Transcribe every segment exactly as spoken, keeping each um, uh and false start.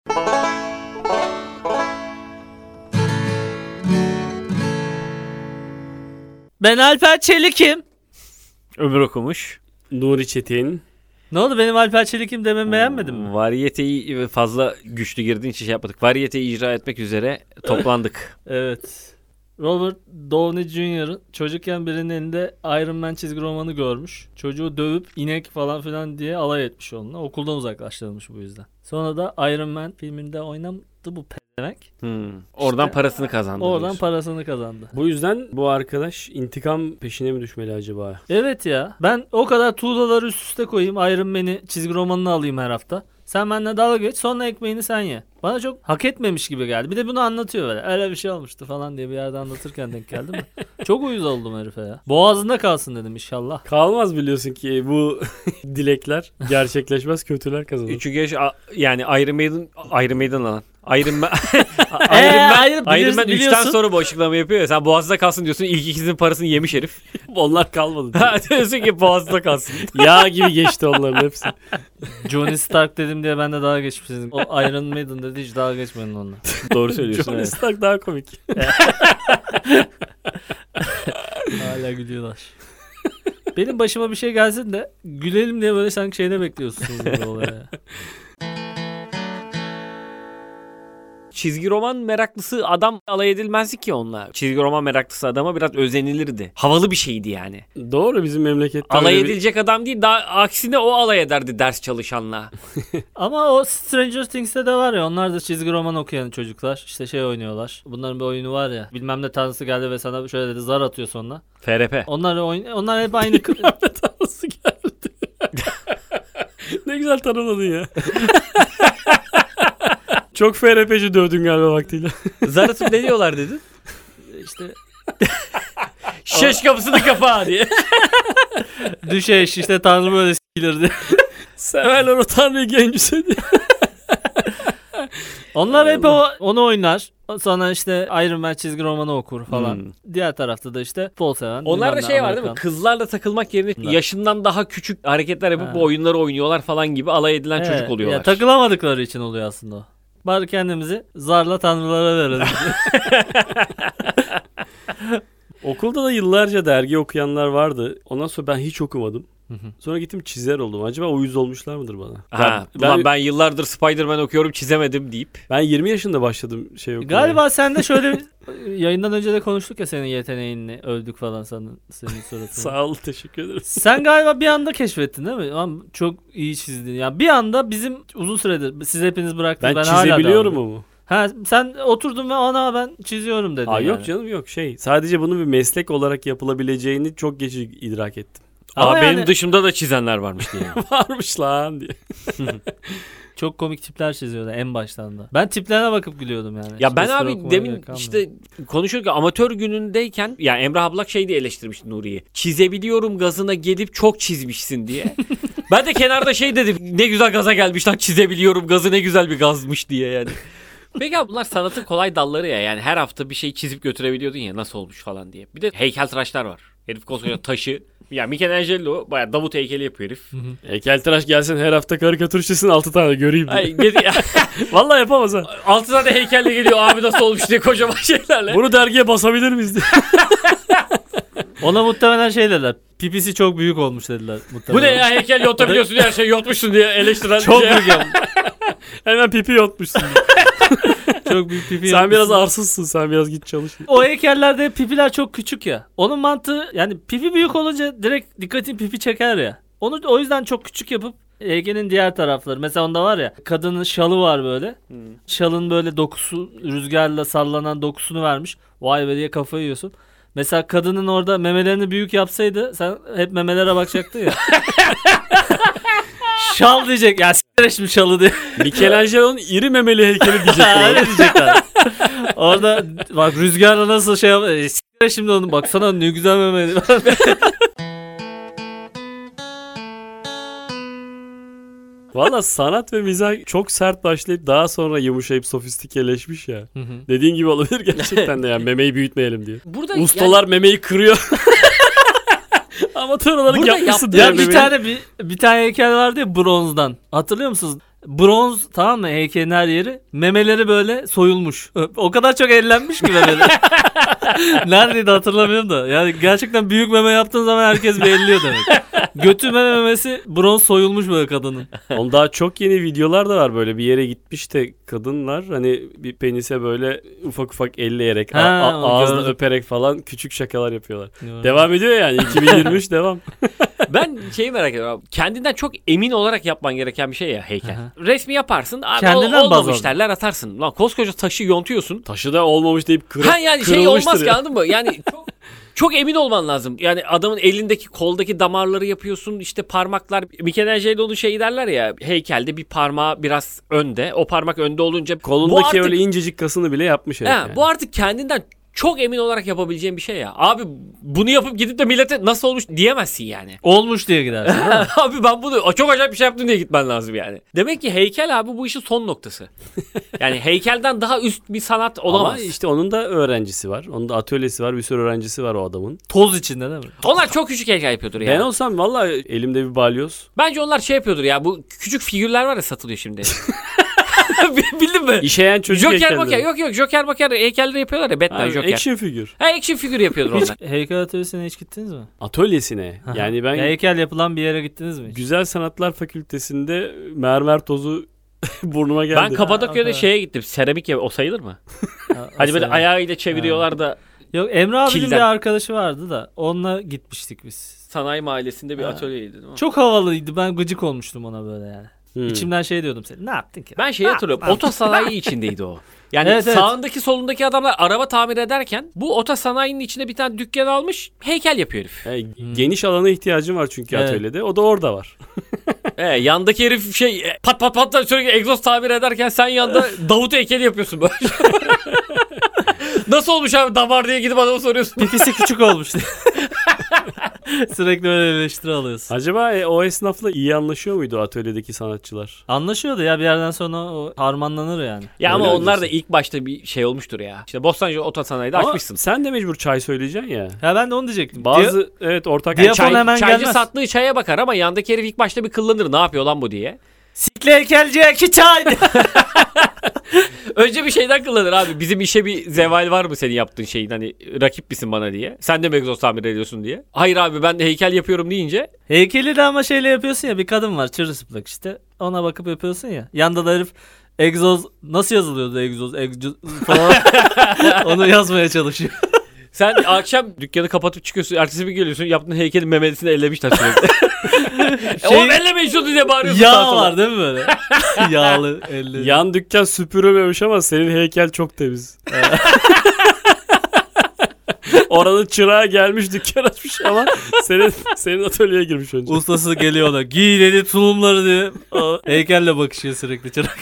Ben Alper Çelik'im. Ömür okumuş. Nuri Çetin. Ne oldu, benim Alper Çelik'im dememi beğenmedin mi? Variyeteyi fazla güçlü girdiğin için şey yapmadık. Variyeteyi icra etmek üzere toplandık. Evet. Robert Downey Junior'ın çocukken birinin elinde Iron Man çizgi romanı görmüş. Çocuğu dövüp inek falan filan diye alay etmiş onunla. Okuldan uzaklaştırılmış bu yüzden. Sonra da Iron Man filminde oynadı bu pedemek. Hmm. Oradan İşte, parasını kazandı. Oradan diyorsun. parasını kazandı. Bu yüzden bu arkadaş intikam peşine mi düşmeli acaba? Evet ya. Ben o kadar tuğlaları üst üste koyayım. Iron Man'i çizgi romanını alayım her hafta. Sen benimle dalga geç, sonra ekmeğini sen ye. Bana çok hak etmemiş gibi geldi. Bir de bunu anlatıyor böyle. Öyle bir şey olmuştu falan diye bir yerde anlatırken denk geldi mi? Çok uyuz oldum herife ya. Boğazında kalsın dedim inşallah. Kalmaz, biliyorsun ki bu dilekler gerçekleşmez, kötüler kazanır. Çünkü yaş- a- yani Iron Maiden Iron Maiden lan. Iron Man Ee, Iron Man, hayır, Iron biliyorsun- Man üçten biliyorsun. sonra bu açıklama yapıyor ya. Sen boğazda kalsın diyorsun. İlk ikisinin parasını yemiş herif. Onlar kalmadı. Diyorsun ki boğazda kalsın. Yağ gibi geçti onların hepsi. Johnny Stark dedim diye ben de dalga geçmişsiniz. O Iron Maiden dedi, hiç dalga geçmeyin onunla. Doğru söylüyorsun. Johnny Evet. Stark daha komik. Hala gülüyorlar. Benim başıma bir şey gelsin de gülelim diye böyle sanki şeyde bekliyorsunuz gibi olaya. Çizgi roman meraklısı adam alay edilmezdi ki onunla. Çizgi roman meraklısı adama biraz özenilirdi. Havalı bir şeydi yani. Doğru, bizim memlekette Alay öyle bir- edilecek adam değil, daha aksine o alay ederdi ders çalışanla. Ama o Stranger Things'te de var ya, onlar da çizgi roman okuyan çocuklar. İşte şey oynuyorlar. Bunların bir oyunu var ya. Bilmem ne tanrısı geldi ve sana şöyle dedi, zar atıyor sonra. F R P. Onlar oyun onlar hep aynı. Nasıl geldi? Ne güzel tanımladın ya. Çok F R P'ci dövdün galiba vaktiyle. Zar atıp ne diyorlar dedin? işte Şeş kapısını kapa diye. düşeş işte tanrı böyle s**ilirdi. Severler o tanrıyı gencüse diye. Onlar hep o, onu oynar. Sonra işte Iron Man çizgi romanı okur falan. Hmm. Diğer tarafta da işte futbol seven. Onlarda bilmem ne, şey var değil mi? Amerikan. Kızlarla takılmak yerine Bunlar. yaşından daha küçük hareketler yapıp Ha. bu oyunları oynuyorlar falan gibi alay edilen Evet, çocuk oluyorlar. Ya, takılamadıkları için oluyor aslında o. Bari kendimizi zarla tanrılara verelim. Okulda da yıllarca dergi okuyanlar vardı. Ondan sonra ben hiç okumadım. Hı hı. Sonra gittim çizer oldum. Acaba uyuz olmuşlar mıdır bana? Ha, ben, ulan ben, ben yıllardır Spider-Man okuyorum çizemedim deyip. ben yirmi yaşında başladım şey okumaya. Galiba sen de şöyle yayından önce de konuştuk ya, senin yeteneğini övdük falan sana, senin suratını. Sağ ol, teşekkür ederim. Sen galiba bir anda keşfettin değil mi? Ama çok iyi çizdin. Yani bir anda bizim uzun süredir siz hepiniz bıraktınız. Ben, Ben, hala çizebiliyorum devam mu? Ha, sen oturdun ve ana ben çiziyorum dedin. Aa, yani. yok canım, yok şey. Sadece bunun bir meslek olarak yapılabileceğini çok geç idrak ettim. Ama Aa, yani- benim dışımda da çizenler varmış diye. Varmış lan diye. Çok komik tipler çiziyordu en baştan da. Ben tiplerine bakıp gülüyordum yani. Ya ben Hiç abi okumaya demin gerek kalmadı. işte konuşurken amatör günündeyken ya Emrah Ablak şey diye eleştirmişti Nuri'yi. Çizebiliyorum gazına gelip çok çizmişsin diye. Ben de kenarda şey dedim, ne güzel gaza gelmiş lan, çizebiliyorum gazı ne güzel bir gazmış diye yani. Peki abi bunlar sanatın kolay dalları ya, yani her hafta bir şey çizip götürebiliyordun ya, nasıl olmuş falan diye. Bir de heykeltıraşlar var. Herif koskoca taşı. Ya Michelangelo bayağı Davut heykeli yapıyor herif. Heykeltıraş gelsin her hafta karikatür çizsin altı tane göreyim diye. Ay, gedi- Vallahi yapamaz ha. altı tane heykelle geliyor abi nasıl olmuş diye kocaman şeylerle. Bunu dergiye basabilir miyiz diye. Ona muhtemelen şey dediler. Pipisi çok büyük olmuş dediler. Bu ne ya, heykel yotabiliyorsun her şeyi yotmuşsun diye eleştiren Çok şey. büyük yapmış. Hemen pipi yotmuşsun. Çok büyük pipi Sen yapmışsın. biraz arsızsın, sen biraz git çalış. O heykellerde pipiler çok küçük ya. Onun mantığı yani pipi büyük olunca direkt dikkatin pipi çeker ya. Onu o yüzden çok küçük yapıp heykelin diğer tarafları. Mesela onda var ya, kadının şalı var böyle. Hmm. Şalın böyle dokusu, rüzgarla sallanan dokusunu vermiş. Vay be diye kafayı yiyorsun. Mesela kadının orada memelerini büyük yapsaydı sen hep memelere bakacaktın ya. Şal diyecek ya, s**tir şimdi şalı diye. Michelangelo'nun iri memeli heykeli Ha, diyecekler. öyle diyecekler. Orada bak rüzgarla nasıl şey yap. E, s**tir şimdi onu, baksana ne güzel memeli. Valla sanat ve mizah çok sert başlayıp daha sonra yumuşayıp sofistikeleşmiş ya. Dediğin gibi olabilir gerçekten de, yani memeyi büyütmeyelim diye. Burada Ustalar memeyi kırıyor. Amatör olarak Burada yapmışsın yap- diye Ya bir memeyi. tane bir, bir tane heykel vardı ya bronzdan. Hatırlıyor musunuz? Bronz, tamam mı, heykelin her yeri. Memeleri böyle soyulmuş. O kadar çok ellenmiş ki memeleri. Neredeydi hatırlamıyorum da. Yani gerçekten büyük meme yaptığın zaman herkes bir elliyor demek. Götü meme memesi bronz soyulmuş böyle kadının. Onun daha çok yeni videolar da var, böyle bir yere gitmiş de kadınlar hani bir penise böyle ufak ufak elleyerek, Ha, a- a- o ağzını gördüm. öperek falan küçük şakalar yapıyorlar. Devam ediyor yani iki bin yirmi üç devam. Ben şeyi merak ediyorum abi. Kendinden çok emin olarak yapman gereken bir şey ya heykel. Aha. Resmi yaparsın. Abi Kendinden ol- baz olmamış al. derler atarsın. Lan koskoca taşı yontuyorsun. Taşı da olmamış deyip kırıp Ha yani şey kırılmıştır olmaz ki, ya. anladın mı? Yani çok çok emin olman lazım. Yani adamın elindeki koldaki damarları yapıyorsun, işte parmaklar. Michelangelo'nun şeyi derler ya, heykelde bir parmağı biraz önde. O parmak önde olunca bu Kolundaki artık, öyle incecik kasını bile yapmış herif he, yani. bu artık kendinden çok emin olarak yapabileceğin bir şey ya. Abi bunu yapıp gidip de millete nasıl olmuş diyemezsin yani. Olmuş diye gidersin. Abi ben bunu çok acayip bir şey yaptım diye gitmen lazım yani. Demek ki heykel abi bu işin son noktası. Yani heykelden daha üst bir sanat olamaz. Ama işte onun da öğrencisi var. Onun da atölyesi var. Bir sürü öğrencisi var o adamın. Toz içinde değil mi? Onlar çok küçük heykel yapıyordur ya. Ben olsam vallahi elimde bir balyoz. Bence onlar şey yapıyordur ya, bu küçük figürler var ya satılıyor şimdi. Bildin mi? İşeyen çocuk Joker heykelleri. Joker yok yok Joker Joker heykelleri yapıyorlar ya, Batman Ha, Joker. action figür. Ha, action figür yapıyordur onlar. Heykel atölyesine hiç gittiniz mi? Atölyesine. Yani ben Ya heykel yapılan bir yere gittiniz mi hiç? Güzel Sanatlar Fakültesi'nde mermer tozu burnuma geldi. Ben Kapadokya'da Ha, o şeye gittim. Seramik ev, o sayılır mı? Ha, Hani böyle mesela- ayağıyla çeviriyorlar da Yok, Emre abinin Kilden. bir arkadaşı vardı da onunla gitmiştik biz. sanayi mahallesinde bir Ha. atölyeydi değil mi? Çok havalıydı. Ben gıcık olmuştum ona böyle yani. Hmm. İçimden şey diyordum, sen ne yaptın ki? Ben şeyi hatırlıyorum. Oto sanayi içindeydi o. Yani Evet, evet. sağındaki solundaki adamlar araba tamir ederken bu oto sanayinin içinde bir tane dükkan almış, heykel yapıyor herif. Yani geniş alana ihtiyacım var çünkü Evet. atölyede. O da orada var. Ee, yandaki herif şey e, pat pat pat da sürekli egzoz tamir ederken sen yanda Davut heykeli yapıyorsun böyle. Nasıl olmuş abi damar diye gidip adama soruyorsun. Pipisi küçük olmuş diye. Sürekli öyle eleştiri alıyorsun. Acaba e, o esnafla iyi anlaşıyor muydu o atölyedeki sanatçılar? Anlaşıyordu ya, bir yerden sonra o harmanlanır yani. Ya ama Öyle onlar da diyorsun. ilk başta bir şey olmuştur ya. İşte Bostancı oto sanayide Ama açmışsın. sen de mecbur çay söyleyeceksin ya. Ya ben de onu diyecektim. Bazı evet ortak Diyafon Çay, hemen çaycı gelmez. sattığı çaya bakar ama yandaki herif ilk başta bir kıllanır, ne yapıyor lan bu diye. Sikli heykelciye iki çay. Önce bir şeyden kullanır abi. Bizim işe bir zeval var mı senin yaptığın şeyin, hani rakip misin bana diye. Sen de mi egzoz tamir ediyorsun diye. Hayır abi ben de heykel yapıyorum deyince. Heykeli de ama şeyle yapıyorsun ya, bir kadın var çırılçıplak işte. Ona bakıp yapıyorsun ya. Yanda da herif egzoz nasıl yazılıyordu, egzoz egzoz falan. Onu yazmaya çalışıyor. Sen akşam dükkanı kapatıp çıkıyorsun. Ertesi bir geliyorsun, yaptığın heykelin memesini ellemişler sürekli. e, Şey- oğlum ellemeyin şunu diye bağırıyorsun. sağa Yağ sola. var değil mi böyle? Yağlı elleri. yan dükkan süpürülmemiş ama senin heykel çok temiz. Oranın çırağı gelmiş, dükkan açmış ama senin senin atölyeye girmiş önce. Ustası geliyor ona. Giy dedi tulumları diye. O heykelle bakışıyor sürekli çırak.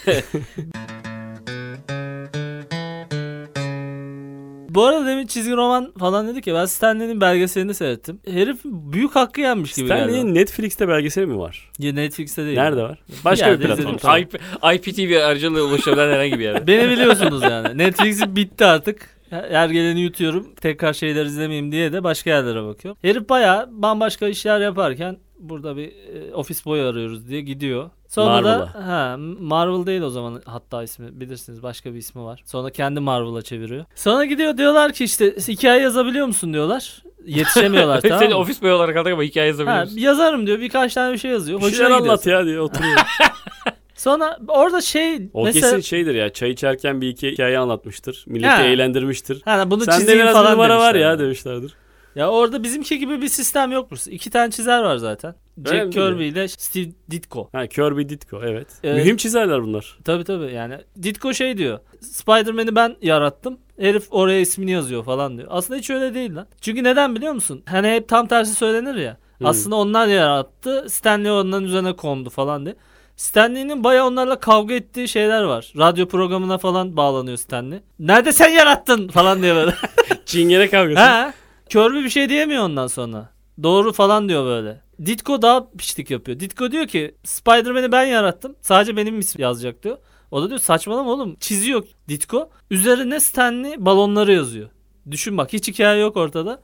Bu arada demin çizgi roman falan dedik ya, ben Stanley'nin belgeselini seyrettim. Herif büyük hakkı yenmiş gibi geldi. Stanley'in Netflix'te belgeseli mi var? Ya Netflix'te değil. Nerede var? Başka yerde bir platform. izledim. Tamam. I P, I P T V aracılığıyla ulaşabilen herhangi bir yere. Beni biliyorsunuz yani. Netflix'in bitti artık. Her geleni yutuyorum. Tekrar şeyler izlemeyeyim diye de başka yerlere bakıyorum. Herif bayağı bambaşka işler yaparken burada bir e, ofis boy arıyoruz diye gidiyor. Sonra da Marvel'a. ha, Marvel değil o zaman, hatta ismi bilirsiniz, başka bir ismi var. Sonra kendi Marvel'a çeviriyor. Sonra gidiyor, diyorlar ki işte hikaye yazabiliyor musun diyorlar. Yetişemiyorlar tamam Seni mı? ofis boy olarak aldık ama hikaye Ha, yazabiliyorsun. yazarım diyor, birkaç tane bir şey yazıyor. Bir Hoşuna şeyler gidiyor. anlat ya diye oturuyor. Sonra orada şey O mesela kesin şeydir ya, çay içerken bir iki hikaye anlatmıştır. Milleti Ha. eğlendirmiştir. ha, bunu Sende çizeyim biraz falan numara var demişler. ya demişlerdir. Ya orada bizimki gibi bir sistem yokmuş. İki tane çizer var zaten. Öyle Jack mi? Kirby ile Steve Ditko. Ha, Kirby Ditko evet. Evet. Mühim çizerler bunlar. Tabii tabii yani. Ditko şey diyor. Spider-Man'i ben yarattım. Herif oraya ismini yazıyor falan diyor. Aslında hiç öyle değil lan. Çünkü neden biliyor musun? Hani hep tam tersi söylenir ya. Hmm. Aslında onlar yarattı. Stanley onların üzerine kondu falan diye. Stanley'nin bayağı onlarla kavga ettiği şeyler var. Radyo programına falan bağlanıyor Stanley. Nerede sen yarattın falan diye böyle. Çingene kavgası. Ha? Kirby bir şey diyemiyor ondan sonra. Doğru falan diyor böyle. Ditko daha piştik yapıyor. Ditko diyor ki Spider-Man'i ben yarattım. Sadece benim ismim yazacak diyor. O da diyor saçmalama oğlum. Çiziyor Ditko. Üzerine Stanley balonları yazıyor. Düşün bak, hiç hikaye yok ortada.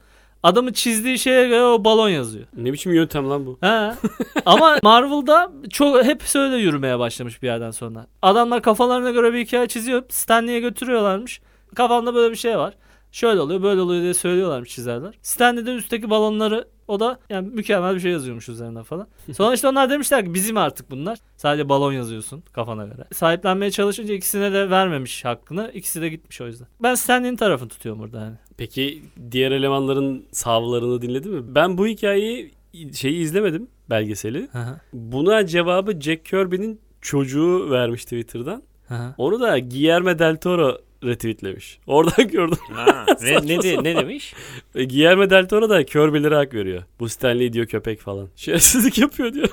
Adamın çizdiği şeye göre o balon yazıyor. Ne biçim yöntem lan bu? He. Ama Marvel'da çok hep öyle yürümeye başlamış bir yerden sonra. Adamlar kafalarına göre bir hikaye çiziyor. Stan Lee'ye götürüyorlarmış. Kafamda böyle bir şey var. Şöyle oluyor, böyle oluyor diye söylüyorlarmış çizerler. Stan Lee de üstteki balonları, o da yani mükemmel bir şey yazıyormuş üzerine falan. Sonra işte onlar demişler ki bizim artık bunlar. Sadece balon yazıyorsun kafana göre. Sahiplenmeye çalışınca ikisine de vermemiş hakkını. İkisi de gitmiş o yüzden. Ben Stan Lee'nin tarafını tutuyorum burada yani. Peki diğer elemanların savlarını dinledin mi? Ben bu hikayeyi şeyi izlemedim, belgeseli. Hı hı. Buna cevabı Jack Kirby'nin çocuğu vermiş Twitter'dan. Hı hı. Onu da Guillermo del Toro retweetlemiş. Oradan gördüm. Ha, ne, ne, de- ne demiş? E, Guillermo del Toro da Kirby'lere hak veriyor. Bu Stanley diyor köpek falan. Şerefsizlik yapıyor diyor.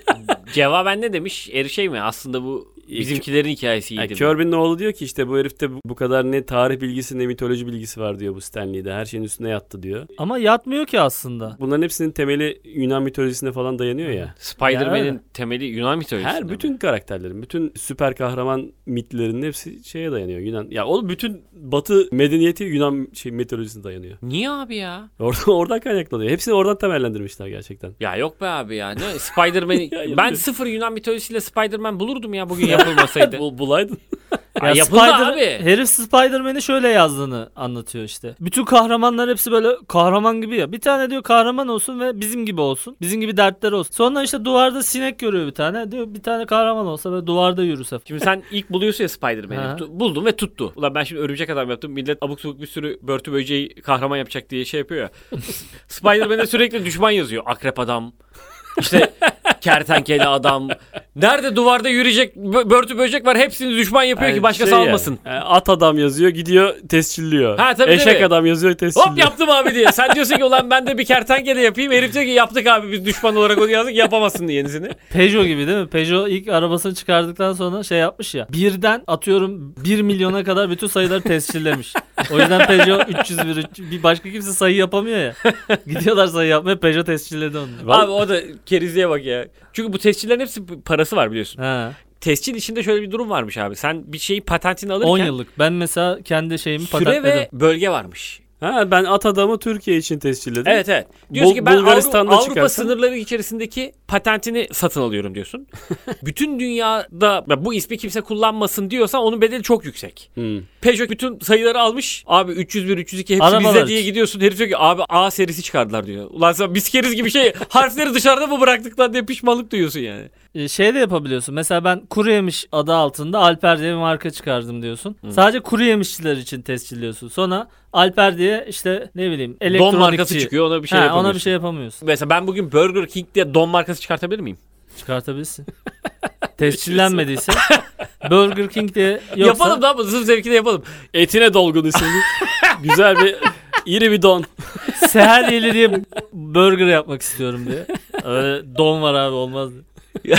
Cevaben ne demiş? Eri şey mi? Aslında bu bizimkilerin hikayesiydi. Yani mi? Kirby'nin oğlu diyor ki işte bu herifte bu- bu kadar ne tarih bilgisi ne mitoloji bilgisi var diyor bu Stanley'de. Her şeyin üstüne yattı diyor. Ama yatmıyor ki aslında. Bunların hepsinin temeli Yunan mitolojisine falan dayanıyor ya. Spider-Man'in Yani. temeli Yunan mitolojisinde Her mi? bütün karakterlerin, bütün süper kahraman mitlerinin hepsi şeye dayanıyor. Yunan. Ya oğlum bütün Batı medeniyeti Yunan şey mitolojisine dayanıyor. Niye abi ya? Oradan oradan kaynaklanıyor. Hepsini oradan temellendirmişler gerçekten. Ya yok be abi ya. Ne Spider-Man Ya, ben yani. sıfır Yunan mitolojisiyle Spider-Man bulurdum ya bugün yapılmasaydı. Bu bulaydın. Ya yapıldı Spider- abi. Herif Spider-Man'i şöyle yazdığını anlatıyor işte. Bütün kahramanlar hepsi böyle kahraman gibi ya. Bir tane diyor kahraman olsun ve bizim gibi olsun. Bizim gibi dertleri olsun. Sonra işte duvarda sinek görüyor bir tane. Diyor bir tane kahraman olsa böyle duvarda yürüse. Şimdi sen ilk buluyorsun ya Ha. Spider-Man'i. Tu- Buldun ve tuttu. Ulan ben şimdi örümcek adam yaptım. Millet abuk sabuk bir sürü börtü böceği kahraman yapacak diye şey yapıyor ya. Spider-Man'e sürekli düşman yazıyor. Akrep adam. İşte kertenkele adam. Nerede duvarda yürüyecek bö- börtü böcek var. Hepsini düşman yapıyor Yani ki başkası şey almasın. yani, at adam yazıyor gidiyor tescilliyor. Ha, tabii, Eşek tabii. adam yazıyor tescilliyor. Hop yaptım abi diye. Sen diyorsun ki ulan ben de bir kertenkele yapayım. Herif diyor ki yaptık abi biz düşman olarak onu yazdık yapamazsın diye yenisini. Peugeot gibi değil mi? Peugeot ilk arabasını çıkardıktan sonra şey yapmış ya. Birden atıyorum bir milyona kadar bütün sayıları tescillemiş. O yüzden Peugeot üç yüz bir, üç- bir başka kimse sayı yapamıyor ya. Gidiyorlar sayı yapmaya, Peugeot tescilledi onu. Abi o da kerizliğe bak ya. Çünkü bu tescillerin hepsi parası var biliyorsun. Ha. Tescil içinde şöyle bir durum varmış abi. Sen bir şeyi patentini alırken on yıllık. Ben mesela kendi şeyimi süre patentledim. ve bölge varmış. Ha ben at adamı Türkiye için tescilledim. Evet evet. Diyorsun Bul- ki ben Bulgaristan'da Avru- Avrupa çıkarsan- sınırları içerisindeki patentini satın alıyorum diyorsun. Bütün dünyada ya bu ismi kimse kullanmasın diyorsan onun bedeli çok yüksek. Hmm. Peugeot bütün sayıları almış. Abi üç yüz bir, üç yüz iki hepsi Arabalar bizde diye için. gidiyorsun. Herif diyor ki abi A serisi çıkardılar diyor. Ulan sen biz keriz gibi şey harfleri dışarıda mı bıraktık lan diye pişmanlık duyuyorsun yani. Ee, Şey de yapabiliyorsun. Mesela ben kuru yemiş adı altında Alper diye bir marka çıkardım diyorsun. Sadece kuru yemişçiler için tescilliyorsun. Sonra Alper diye işte ne bileyim elektronikçi. Don markası çıkıyor ona bir şey Ha, yapamıyorsun. ona bir şey yapamıyorsun. Mesela ben bugün Burger King diye don markası çıkartabilir miyim? Çıkartabilirsin. Tescillenmediyse Burger King diye yoksa Yapalım da sırf zevkine yapalım. Etine dolgun isimli. Güzel bir iri bir don. Seher Yeli diye burger yapmak istiyorum diye. Öyle don var abi olmaz diye.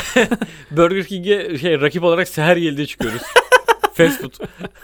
Burger King'e şey rakip olarak seher yelde çıkıyoruz. Fast food.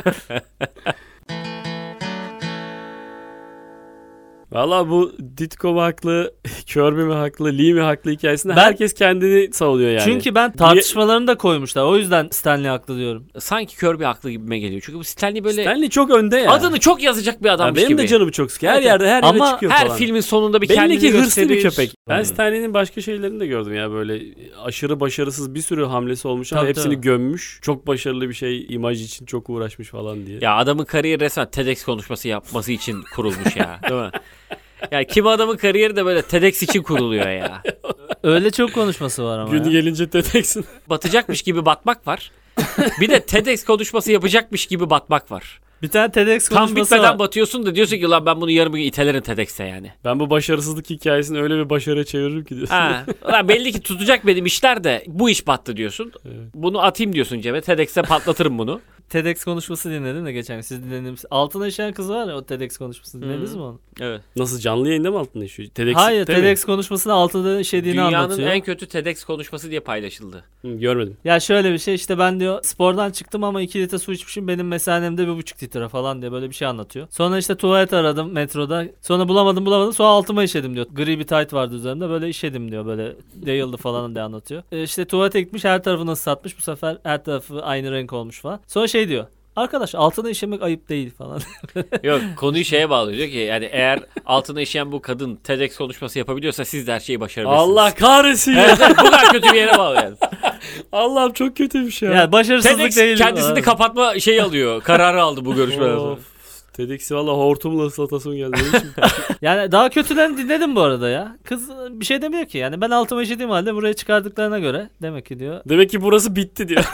Valla bu Ditko mu haklı, Kirby mi haklı, Lee mi haklı hikayesinde Ben- herkes kendini savunuyor yani. Çünkü ben tartışmalarını da koymuşlar. O yüzden Stanley haklı diyorum. Sanki Kirby haklı gibime geliyor. Çünkü bu Stanley böyle Stanley çok önde ya. adını çok yazacak bir Ya adammış benim gibi. de canımı çok sıkıyor. Her Evet. yerde her yere Ama çıkıyor Her falan. filmin sonunda bir Belli kendini ki hırslı bir gösterir. köpek. Ben Hmm. Stanley'nin başka şeylerini de gördüm ya böyle aşırı başarısız bir sürü hamlesi olmuş ama Tabii, hepsini tabii. gömmüş. Çok başarılı bir şey imaj için çok uğraşmış falan diye. Ya adamın kariyeri resmen TEDx konuşması yapması için kurulmuş ya. Değil mi? Ya kim adamın kariyeri de böyle TEDx için kuruluyor ya. Öyle çok konuşması var ama Gün ya. gelince teteksin. Batacakmış gibi batmak var. Bir de TEDx konuşması yapacakmış gibi batmak var. Bir tane TEDx Tam konuşması bitmeden var. batıyorsun da diyorsun ki lan ben bunu yarım gün itelerim TEDx'e yani. Ben bu başarısızlık hikayesini öyle bir başarıya çeviririm ki diyorsun. Ha, lan belli ki tutacak benim işler de bu iş battı diyorsun. Evet. Bunu atayım diyorsun cebe. TEDx'e patlatırım bunu. TEDx konuşması dinledim de geçen gün. Siz dinlediniz. Altına işeyen kız var ya o TEDx konuşmasını dinlediniz Hmm. mi onu? Evet. Nasıl canlı yayında mı altında işiyor? TEDx, Hayır değil mi? TEDx konuşmasını altında işediğini Dünyanın anlatıyor. en kötü TEDx konuşması diye paylaşıldı. Hı, görmedim. Ya şöyle bir şey işte ben diyor spordan çıktım ama iki litre su içmişim benim mesanemde bir buçuk litre falan diye böyle bir şey anlatıyor. Sonra işte tuvalet aradım metroda. Sonra bulamadım bulamadım sonra altıma işedim diyor. Gri bir tayt vardı üzerimde böyle işedim diyor böyle yayıldı falan diye anlatıyor. E işte tuvalete gitmiş her tarafını ıslatmış bu sefer her tarafı aynı renk olmuş falan. Sonra şey diyor. Arkadaş altına işemek ayıp değil falan. Yok, konuyu şeye bağlıyor. Diyor ki yani eğer altına işeyen bu kadın TEDx konuşması yapabiliyorsa siz de her şeyi başarabilirsiniz. Allah kahretsin ya. Evet, evet, bu kadar kötü bir yere bağlı yani. Allah'ım çok kötüymüş ya. Yani başarısızlık TEDx değil. kendisini kapatma şeyi alıyor. Kararı aldı bu görüşmeden sonra. Of. TEDx'i valla hortumla ıslatasın geldi. Yani daha kötülerini dinledim bu arada ya. Kız bir şey demiyor ki yani ben altıma işediğim halde buraya çıkardıklarına göre demek ki diyor. Demek ki burası bitti diyor.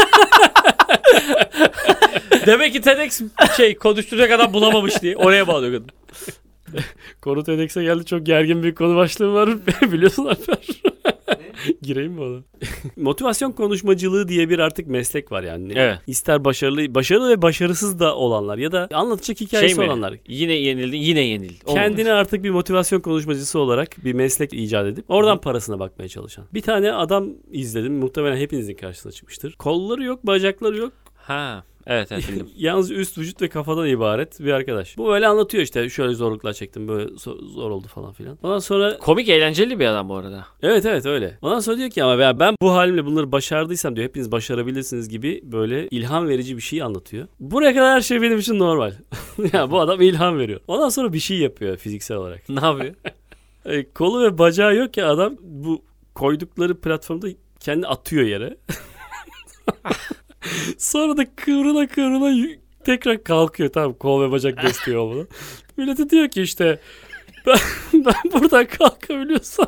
Demek ki TEDx şey konuşturacak adam bulamamış diye oraya bağlıyor kadın. Konu TEDx'e geldi, çok gergin bir konu başlığı var biliyorsun Alper. Gireyim mi ona? Motivasyon konuşmacılığı diye bir artık meslek var yani. Evet. İster başarılı, başarılı ve başarısız da olanlar ya da anlatacak hikayesi Şey mi? olanlar. Yine yenildin, yine yenil. Kendini artık bir motivasyon konuşmacısı olarak bir meslek icat edip oradan parasına bakmaya çalışan. Bir tane adam izledim. Muhtemelen hepinizin karşısına çıkmıştır. Kolları yok, bacakları yok. Ha. Evet evet bildim. Yalnız üst vücut ve kafadan ibaret bir arkadaş. Bu böyle anlatıyor işte, şöyle zorluklar çektim, böyle so- zor oldu falan filan. Ondan sonra Komik, eğlenceli bir adam bu arada. evet evet öyle. Ondan sonra diyor ki ama ben, ben bu halimle bunları başardıysam diyor, hepiniz başarabilirsiniz gibi böyle ilham verici bir şey anlatıyor. Buraya kadar her şey benim için normal. Ya bu adam ilham veriyor. Ondan sonra bir şey yapıyor fiziksel olarak. Ne yapıyor? E, kolu ve bacağı yok ya adam, bu koydukları platformda kendi atıyor yere. Sonra da kıvrıla kıvrıla y- tekrar kalkıyor. Tamam, kol ve bacak desteği olmalı. Millete diyor ki işte ben, ben buradan kalkabiliyorsam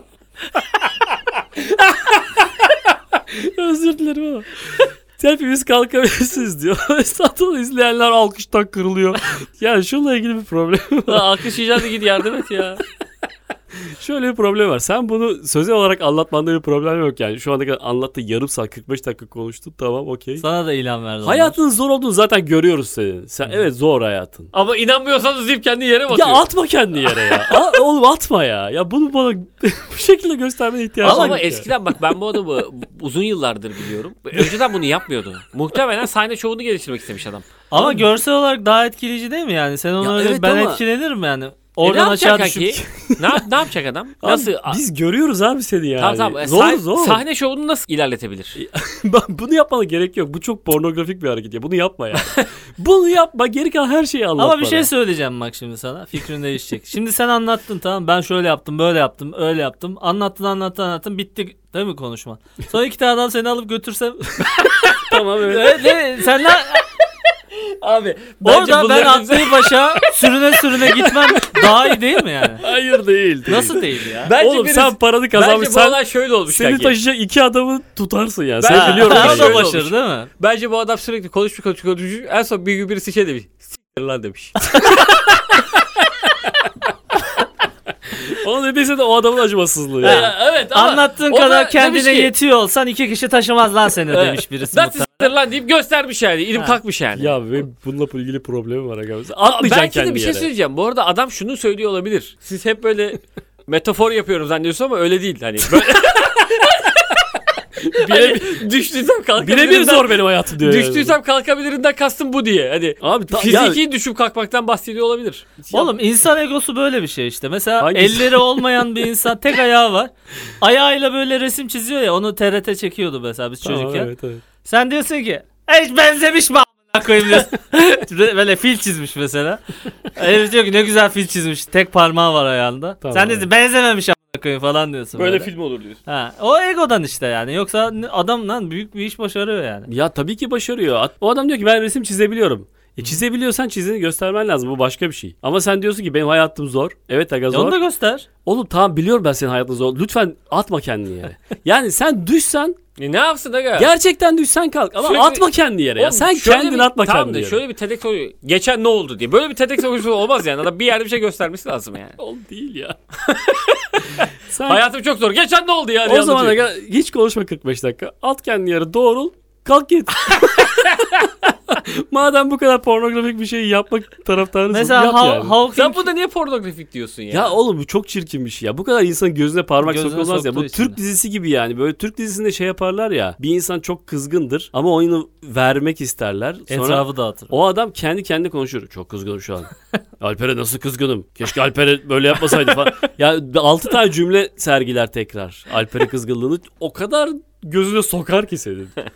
özür dilerim ama hepimiz kalkabilirsiniz diyor. Satın izleyenler alkıştan kırılıyor. Yani şununla ilgili bir problem var. Alkışlayacağız da git yardım et ya. Şöyle bir problem var. Sen bunu sözel olarak anlatmanda bir problem yok yani. Şu ana kadar anlattı, yarım saat kırk beş dakika konuştun. Tamam, okey. Sana da ilham verdi. onlar. Hayatın zor olduğunu zaten görüyoruz senin. Sen, evet zor hayatın. Ama inanmıyorsanız deyip kendi yere batıyor. Ya atma kendini yere ya. A- oğlum atma ya. Ya bunu bana bu şekilde göstermene ihtiyacım Ama, yok ama ya. eskiden bak ben bu adamı uzun yıllardır biliyorum. Önceden bunu yapmıyordu. Muhtemelen sahne şovunu geliştirmek istemiş adam. Ama görsel olarak daha etkileyici değil mi yani? Sen ona Ya öyle evet ben ama- etkilenirim yani. E ne Oradan aşağı yapacak düşüp. ki? ne, yap- ne yapacak adam? Abi, Nasıl? biz görüyoruz abi seni yani. Tamam tamam. Zor Sah- zor. Sahne şovunu nasıl ilerletebilir? Bak, bunu yapmana gerek yok. Bu çok pornografik bir hareket ya. Bunu yapma ya. Bunu yapma. Geri kalan her şeyi anlat Ama bir bana. şey söyleyeceğim bak şimdi sana. Fikrin değişecek. Şimdi sen anlattın, tamam, ben şöyle yaptım, böyle yaptım, öyle yaptım. Anlattın anlattın anlattın, bitti değil mi konuşma? Sonra iki tane adam seni alıp götürsem. Tamam evet. Evet, ne, sen lan Abi orada ben atlayıp başa sürüne sürüne gitmem daha iyi değil mi yani? Hayır değil. değil. Nasıl değil ya? Bence Oğlum birisi- sen paranı Bence bu kazanmışsan olay şöyle olmuş seni kanki. taşıyacak iki adamı tutarsın ya. Ben- Sen biliyorum. Ha, Ha, ben o da şöyle başarı olmuş. değil mi? Bence bu adam sürekli konuşmuş konuşmuş konuşmuş. En son bir gün birisi şey demiş. S**tir lan demiş. Onu dediyse de o adamın acımasızlığı. Ya. Ya, evet ama Anlattığın o da kadar demiş kendine ki, yetiyor olsan iki kişi taşımaz lan seni Evet. demiş birisi. Ben muhtemelen. s**tir lan deyip göstermiş yani. İlim Ha. kalkmış yani. Ya ve bununla ilgili problemim var. Aga. Aa, Atmayacaksın belki de kendini bir şey yere. söyleyeceğim. Bu arada adam şunu söylüyor olabilir. Siz hep böyle metafor yapıyorum zannediyorsun ama öyle değil. Hani böyle... Bire, hani düştüysem kalkabilirim. birebir zor benim hayatım diyor. yani. Düştüysem kalkabilirinden kastım bu diye. Hani Abi ta- fiziki düşüp kalkmaktan bahsediyor olabilir. Oğlum insan egosu böyle bir şey işte. Mesela Hangisi? elleri olmayan bir insan, tek ayağı var. Ayağıyla böyle resim çiziyor ya, onu T R T çekiyordu mesela biz Tamam, çocukken. evet, evet. Sen diyorsun ki hiç benzemiş mi a**ına koyayım diyorsun. Böyle fil çizmiş mesela. Herif diyor ki ne güzel fil çizmiş. Tek parmağı var ayağında. Tamam, Sen evet. diyorsun benzememiş a**ına koyayım falan diyorsun. Böyle, film olur diyorsun. Ha, o egodan işte yani. Yoksa adam lan büyük bir iş başarıyor yani. Ya tabii ki başarıyor. At- O adam diyor ki ben resim çizebiliyorum. E çizebiliyorsan çizini göstermen lazım. Bu başka bir şey. Ama sen diyorsun ki benim hayatım zor. Evet aga E zor. onu da göster. Oğlum tamam biliyorum ben senin hayatın zor. Lütfen atma kendini yere. Yani sen düşsen E ne yapsın aga? gerçekten düşsen kalk. Ama Sürekli- atma kendini yere ya. Oğlum, Sen şöyle kendini bir- atma tamam kendini da yere. şöyle bir TEDx oluyor. Geçen ne oldu diye. Böyle bir TEDx konuşması olmaz yani. Adam bir yerde bir şey göstermesi lazım yani. Oğlum değil ya. sen Hayatım çok zor. Geçen ne oldu ya? diye o zaman anlatıyor. aga hiç konuşma kırk beş dakika. At kendini yere, doğrul. Kalk git. Madem bu kadar pornografik bir şey yapmak taraftarısın, Mesela yap Haw- yani. Hawking Sen burada niye pornografik diyorsun ya? Ya oğlum bu çok çirkin bir şey ya. Bu kadar insanın gözüne parmak Gözüne sokulmaz ya. Bu soktuğu için Türk de. dizisi gibi yani. Böyle Türk dizisinde şey yaparlar ya. Bir insan çok kızgındır ama oyunu vermek isterler. Sonra etrafı dağıtır. o adam kendi kendine konuşur. Çok kızgınım şu an. Alper'e nasıl kızgınım? Keşke Alper'e böyle yapmasaydı falan. Ya altı tane cümle sergiler tekrar. Alper'e kızgınlığını o kadar gözüne sokar ki senin.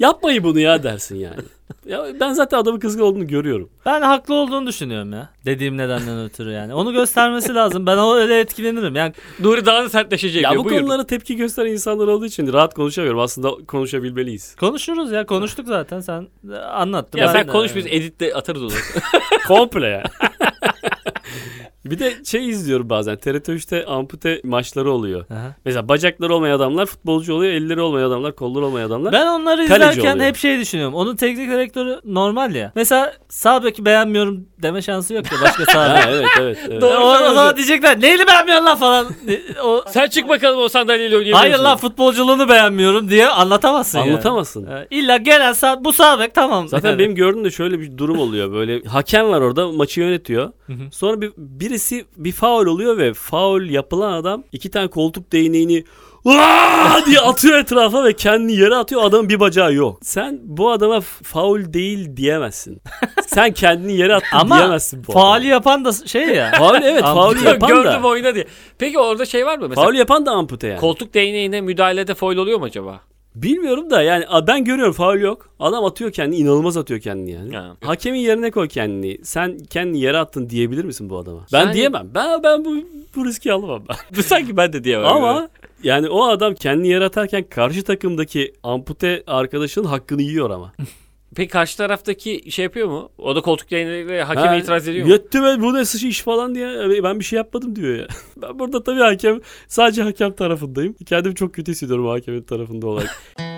Yapmayın bunu ya dersin yani. Ya ben zaten adamın kızgın olduğunu görüyorum. Ben haklı olduğunu düşünüyorum ya. Dediğim nedenden ötürü yani. Onu göstermesi lazım. Ben o öyle etkilenirim. Yani Nuri daha da sertleşecek Ya diyor. bu Buyur. konulara tepki gösteren insanlar olduğu için rahat konuşamıyorum. Aslında konuşabilmeliyiz. konuşuruz ya. Konuştuk zaten. Sen e, anlattın. Ya Ben sen de- konuş biz editte atarız onu. Komple ya. Bir de şey izliyorum bazen. T R T üçte ampute maçları oluyor. Aha. Mesela bacakları olmayan adamlar futbolcu oluyor. Elleri olmayan adamlar, kolları olmayan adamlar. Ben onları Kaleci izlerken oluyor. hep şey düşünüyorum. Onun teknik direktörü normal ya. Mesela sağ beki beğenmiyorum deme şansı yok ya başka sağ Ha, bek. evet evet. evet. o, o zaman diyecekler neyini beğenmiyorsun lan falan. O, Sen çık bakalım o sandalyeyle oynayabilir hayır misin? lan futbolculuğunu beğenmiyorum diye anlatamazsın yani. Anlatamazsın. Ee, İlla gelen sağ, bu sağ bek tamam. Zaten Yani. benim gördüğüm de şöyle bir durum oluyor. Böyle hakem var orada maçı yönetiyor. Hı hı. Sonra bir, birisi bir faul oluyor ve faul yapılan adam iki tane koltuk değneğini "Aa!" diye atıyor etrafa ve kendini yere atıyor. Adamın bir bacağı yok. Sen bu adama f- faul değil diyemezsin. Sen kendini yere attın Ama diyemezsin bu faali adama. yapan da şey ya. Faul evet Am- faul yapan Gördüm da. oyna diye. Peki orada şey var mı? Mesela Faul yapan da ampute yani. koltuk değneğine müdahalede foul oluyor mu acaba? Bilmiyorum da yani a- ben görüyorum faul yok. Adam atıyor kendini, inanılmaz atıyor kendini yani. Ha. Hakemin yerine koy kendini. Sen kendini yere attın diyebilir misin bu adama? Ben Yani- diyemem. Ben ben bu, bu riski alamam ben. Sanki ben de diyemem. Ama yani o adam kendini yere atarken karşı takımdaki ampute arkadaşının hakkını yiyor ama. Peki karşı taraftaki şey yapıyor mu? O da koltuk değneğiyle hakeme Ha, itiraz ediyor mu? Yetti be bu ne sıçı iş falan diye ben bir şey yapmadım diyor ya. Ben burada tabii hakem sadece hakem tarafındayım. Kendimi çok kötü hissediyorum hakemin tarafında olarak.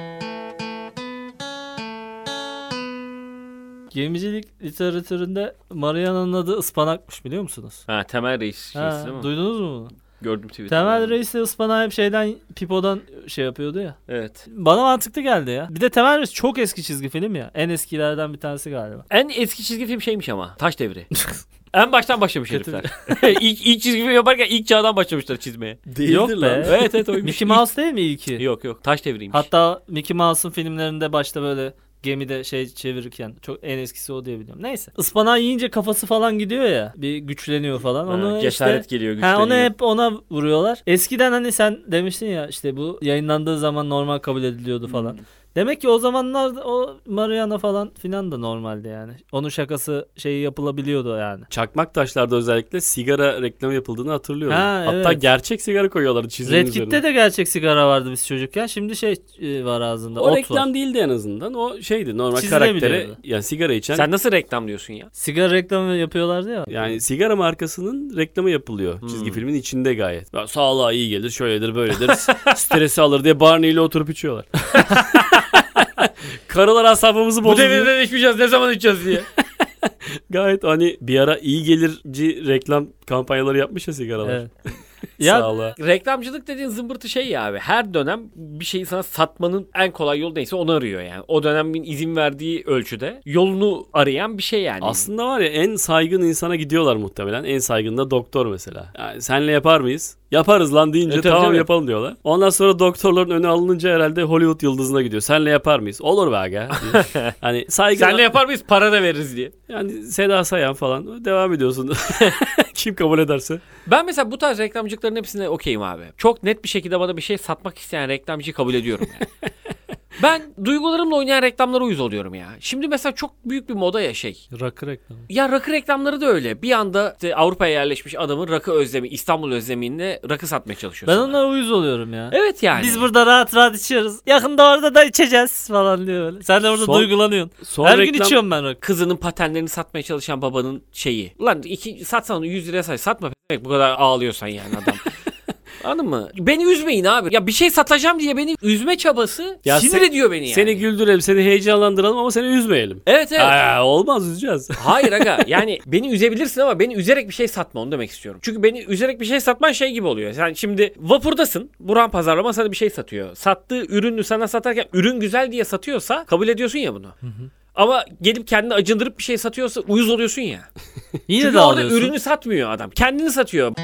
Gemicilik literatüründe Mariana'nın adı ıspanakmış biliyor musunuz? Ha Temel Reis Ha, şeysi değil mi? duydunuz mu bunu? Gördüm Twitter'da. Temel Reis de ıspanağı hep şeyden Pipo'dan şey yapıyordu ya. Evet. Bana mantıklı geldi ya. Bir de Temel Reis çok eski çizgi film ya. En eskilerden bir tanesi galiba. En eski çizgi film şeymiş ama. Taş Devri. En baştan başlamış Kötü herifler. ilk, ilk çizgi film yaparken ilk çağdan başlamışlar çizmeye. Yok be. Evet evet oymuş. Mickey Mouse değil mi ilki? Yok yok. Taş Devri'ymiş. Hatta Mickey Mouse'un filmlerinde başta böyle gemide şey çevirirken çok en eskisi o diye biliyorum. Neyse. Ispanağı yiyince kafası falan gidiyor ya. Bir güçleniyor falan. Ha, Onu cesaret işte, geliyor, ha, güçleniyor. onu hep ona vuruyorlar. Eskiden hani sen demiştin ya işte bu yayınlandığı zaman normal kabul ediliyordu falan. Hmm. Demek ki o zamanlar o Mariana falan filan da normaldi yani. Onun şakası şeyi yapılabiliyordu yani. Çakmak taşlarda özellikle sigara reklamı yapıldığını hatırlıyorum. Ha, Hatta evet. gerçek sigara koyuyorlardı çizginin Red üzerine. Kit'te de gerçek sigara vardı biz çocukken. Şimdi şey e, var ağzında. O ot reklam var. değildi en azından. O şeydi normal Çizilebiliyordu. karaktere yani sigara içen. Sen nasıl reklam diyorsun ya? Sigara reklamı yapıyorlardı ya. Yani sigara markasının reklamı yapılıyor. Çizgi Hmm. filmin içinde gayet. Ya, sağlığa iyi gelir, şöyledir, böyledir. Stresi alır diye Barney ile oturup içiyorlar. Karılar asabımızı Bu bozuyor. devirden içmeyeceğiz ne zaman içeceğiz diye. Gayet hani bir ara iyi gelirci reklam kampanyaları yapmış ya sigaralar. Evet. Ya Sağlığa. Reklamcılık dediğin zımbırtı şey ya abi. Her dönem bir şeyi sana satmanın en kolay yolu neyse onu arıyor yani. O dönemin izin verdiği ölçüde yolunu arayan bir şey yani. Aslında var ya en saygın insana gidiyorlar muhtemelen. En saygın da doktor mesela. Yani senle yapar mıyız? Yaparız lan deyince E, tabii, tamam tabii. yapalım diyorlar. Ondan sonra doktorların önü alınınca herhalde Hollywood yıldızına gidiyor. Senle yapar mıyız? Olur be aga. diye. Hani saygın. Senle yapar mıyız? Para da veririz diye. Yani Seda Sayan falan devam ediyorsun. Kim kabul ederse. Ben mesela bu tarz reklamcılıkların hepsine okeyim abi. Çok net bir şekilde bana bir şey satmak isteyen reklamcıyı kabul ediyorum yani. Ben duygularımla oynayan reklamlara uyuz oluyorum ya. Şimdi mesela çok büyük bir moda ya şey. rakı reklamı. Ya rakı reklamları da öyle. Bir anda işte Avrupa'ya yerleşmiş adamın rakı özlemi, İstanbul özlemiyle rakı satmaya çalışıyor Ben sana. onlara uyuz oluyorum ya. Evet yani. Biz burada rahat rahat içiyoruz. Yakında orada da içeceğiz falan diyor öyle. Sen de orada Son- duygulanıyorsun. Son Her gün reklam- içiyorum ben rakı. Kızının patenlerini satmaya çalışan babanın şeyi. Ulan iki, satsan onu yüz liraya say. Satma p- bu kadar ağlıyorsan yani adam. Anladın mı? Beni üzmeyin abi. Ya bir şey satacağım diye beni üzme çabası Ya sinir sen- ediyor beni yani. Seni güldürelim, seni heyecanlandıralım ama seni üzmeyelim. Evet evet. Aa, olmaz üzeceğiz. Hayır aga yani beni üzebilirsin ama beni üzerek bir şey satma onu demek istiyorum. Çünkü beni üzerek bir şey satman şey gibi oluyor. Sen şimdi vapurdasın. Buran pazarlama sana bir şey satıyor. Sattığı ürünü sana satarken ürün güzel diye satıyorsa kabul ediyorsun ya bunu. Ama gelip kendini acındırıp bir şey satıyorsa uyuz oluyorsun ya. Yine Çünkü de orada alıyorsun. ürünü satmıyor adam. Kendini satıyor.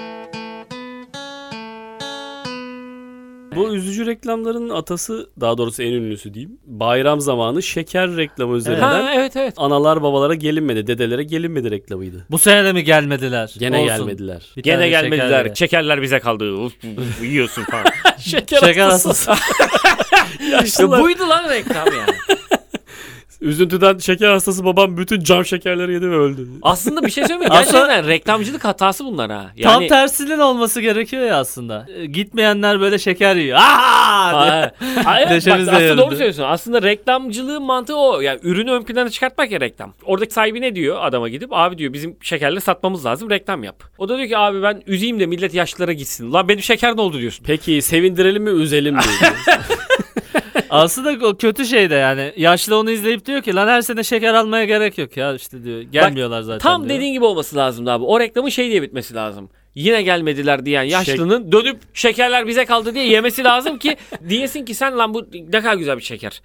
Bu üzücü reklamların atası, daha doğrusu en ünlüsü diyeyim. Bayram zamanı şeker reklamı üzerinden Ha, evet evet. analar babalara gelinmedi, dedelere gelinmedi reklamıydı. Bu sene de mi gelmediler? Gene Olsun. gelmediler. Bir Gene tane gelmediler. şekerle. Şekerler bize kaldı. Uf, uf, yiyorsun falan. Şeker, Şeker hastası. hastası. Ya buydu lan reklam yani. Üzüntüden şeker hastası babam bütün cam şekerleri yedi ve öldü. Aslında bir şey söyleyeyim mi? Aslında- Gerçekten reklamcılık hatası bunlar ha. Tam Yani tersinin olması gerekiyor ya aslında. E, Gitmeyenler böyle şeker yiyor. Aa! diye. Ha, hayır, bak, Neşemiz de aslında yerinde. doğru söylüyorsun. Aslında reklamcılığın mantığı o. Yani ürünü ön plana çıkartmak ya reklam. Oradaki sahibi ne diyor adama gidip? Abi diyor bizim şekerleri satmamız lazım, reklam yap. O da diyor ki abi ben üzeyim de millet yaşlılara gitsin. Lan benim şeker ne oldu diyorsun. Peki sevindirelim mi üzelim mi? Aslında o kötü şey de yani. Yaşlı onu izleyip diyor ki lan her sene şeker almaya gerek yok ya işte diyor. Gelmiyorlar zaten Tam diyor. dediğin gibi olması lazımdı abi. O reklamın şey diye bitmesi lazım. Yine gelmediler diyen yaşlının dönüp şekerler bize kaldı diye yemesi lazım ki diyesin ki sen lan bu ne kadar güzel bir şeker.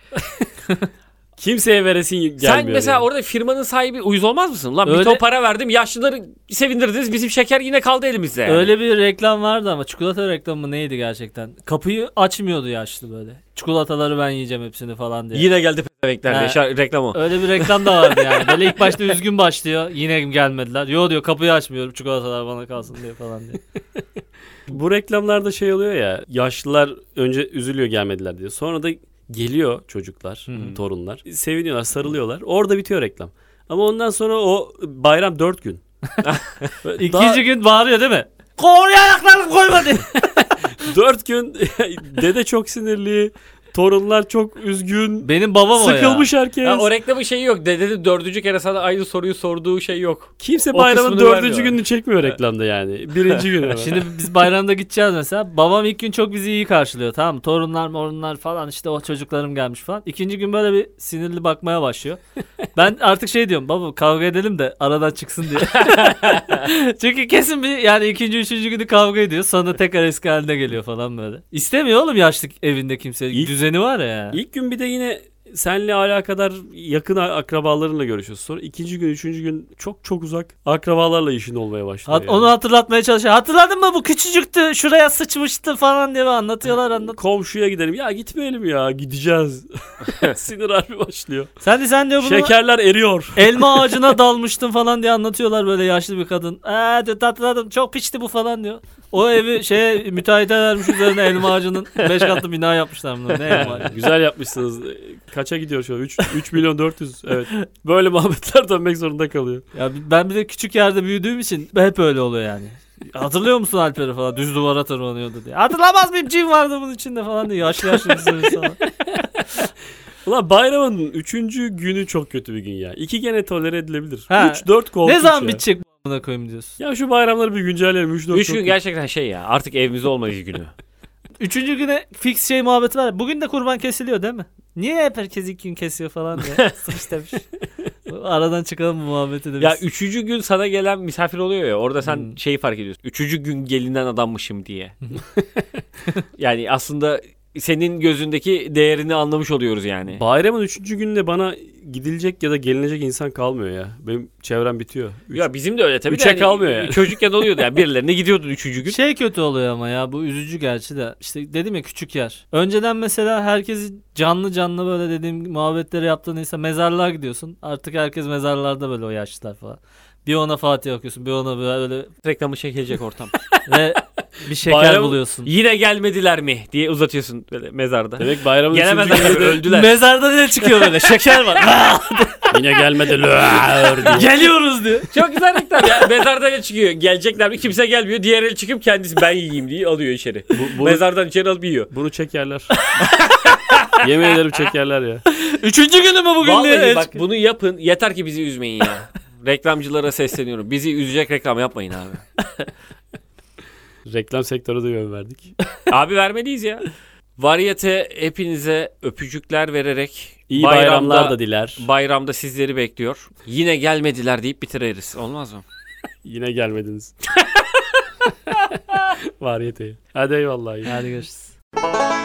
Kimseye veresin gelmiyor. Sen mesela yani. orada firmanın sahibi uyuz olmaz mısın? Lan bir Öyle- ton para verdim yaşlıları sevindirdiniz bizim şeker yine kaldı elimizde yani. Öyle bir reklam vardı ama çikolata reklamı mı neydi gerçekten? Kapıyı açmıyordu yaşlı böyle. Çikolataları ben yiyeceğim hepsini falan diye. Yine geldi pezevekler diye He. şar- reklam o. Öyle bir reklam da vardı yani. Böyle ilk başta üzgün başlıyor. Yine gelmediler. Yo diyor kapıyı açmıyorum çikolatalar bana kalsın diye falan diye. Bu reklamlarda şey oluyor ya, yaşlılar önce üzülüyor gelmediler diye. Sonra da geliyor çocuklar, Hı hı. torunlar. Seviniyorlar, sarılıyorlar. Orada bitiyor reklam. Ama ondan sonra o bayram dört gün. İkinci Daha gün bağırıyor değil mi? Oraya ayaklarını koyma diye. dört gün dede çok sinirli, torunlar çok üzgün, Benim babam o ya. sıkılmış herkes. Ya o reklamın şeyi yok. Dedenin dördüncü kere sana aynı soruyu sorduğu şey yok. Kimse o bayramın kısmını dördüncü vermiyor. gününü çekmiyor reklamda yani. Birinci günü. hemen. Şimdi biz bayramda gideceğiz mesela. Babam ilk gün çok bizi iyi karşılıyor tamam mı? Torunlar morunlar falan işte o çocuklarım gelmiş falan. İkinci gün böyle bir sinirli bakmaya başlıyor. Ben artık şey diyorum baba kavga edelim de aradan çıksın diye. Çünkü kesin bir yani ikinci üçüncü günü kavga ediyor. Sonra tekrar eski haline geliyor falan böyle. İstemiyor oğlum yaşlı evinde kimse. İlk- Düzeni var ya. Yani. İlk gün bir de yine senle alakadar yakın akrabalarınla görüşüyorsun. Sonra ikinci gün, üçüncü gün çok çok uzak akrabalarla işin olmaya başlıyor. Hat- yani. Onu hatırlatmaya çalışıyor. Hatırladın mı bu küçücüktü şuraya sıçmıştı falan diye anlatıyorlar anlat. Komşuya gidelim. Ya gitmeyelim ya gideceğiz. Sinir harbi başlıyor. Sen de sen diyor bunu Şekerler eriyor. elma ağacına dalmıştın falan diye anlatıyorlar böyle yaşlı bir kadın. Eee diyor hatırladım çok piçti bu falan diyor. O evi şeye müteahhite vermiş üzerine elma ağacının beş katlı bina yapmışlar bunu. Ne elma ağacı? Güzel yapmışsınız. Kaça gidiyor şu an? üç milyon dört yüz. Evet. Böyle muhabbetler dönmek zorunda kalıyor. Ya ben bir de küçük yerde büyüdüğüm için hep öyle oluyor yani. Hatırlıyor musun Alper'i falan düz duvara tırmanıyordu diye. Hatırlamaz mıyım cin vardı bunun içinde falan diye yaşlı yaşlı bir sürü insan. Ulan bayramın üçüncü günü çok kötü bir gün ya. İki gene tolere edilebilir. Ha. üç dört korkunç Ne zaman ya. bitecek bu amına koyayım diyorsun. Ya şu bayramları bir güncelleyelim. üç dört Üç gün gerçekten şey ya artık evimizde olmayız günü. Üçüncü güne fix şey muhabbeti var. Bugün de kurban kesiliyor değil mi? Niye hep herkes ilk gün kesiyor falan diye. Sıkış demiş. Aradan çıkalım bu muhabbeti de biz. Ya üçüncü gün sana gelen misafir oluyor ya orada sen Hmm. şeyi fark ediyorsun. Üçüncü gün gelinen adammışım diye. Yani aslında senin gözündeki değerini anlamış oluyoruz yani. Bayramın üçüncü gününde bana gidilecek ya da gelinecek insan kalmıyor ya. Benim çevrem bitiyor. Üç- Ya bizim de öyle tabii. de Üçe yani kalmıyor yani. Çocukken oluyordu yani birilerine gidiyordun üçüncü gün. Şey kötü oluyor ama ya bu üzücü gerçi de işte dedim ya küçük yer. Önceden mesela herkesi canlı canlı böyle dediğim muhabbetleri yaptığın insan mezarlığa gidiyorsun. Artık herkes mezarlarda böyle o yaşlılar falan. Bir ona Fatih okuyorsun bir ona böyle Reklamı çekilecek ortam. ve bir şeker Bayram- buluyorsun. Yine gelmediler mi diye uzatıyorsun böyle mezarda. Demek bayramın üçüncü Gelemezler günü tabii, de öldüler. Mezarda ne çıkıyor böyle şeker var. yine gelmedi. Lüğür diye. Geliyoruz diyor. Çok güzel reklam ya. Mezarda ne çıkıyor? Gelecekler mi? Kimse gelmiyor. Diğer el çıkıp kendisi ben yiyeyim diye alıyor içeri. Bu- bunu, Mezardan içeri alıp yiyor. bunu çekerler. Yemin ederim çekerler ya. Üçüncü günü mü bugün diye. Vallahi bak bunu yapın. Yeter ki bizi üzmeyin ya. Reklamcılara sesleniyorum. Bizi üzecek reklam yapmayın abi. Reklam sektörü de yön verdik. Abi vermeliyiz ya. Varyete hepinize öpücükler vererek İyi bayramlar da diler. bayramda sizleri bekliyor. Yine gelmediler deyip bitiririz. Olmaz mı? Yine gelmediniz. Variyeteye. Hadi eyvallah. Hadi görüşürüz.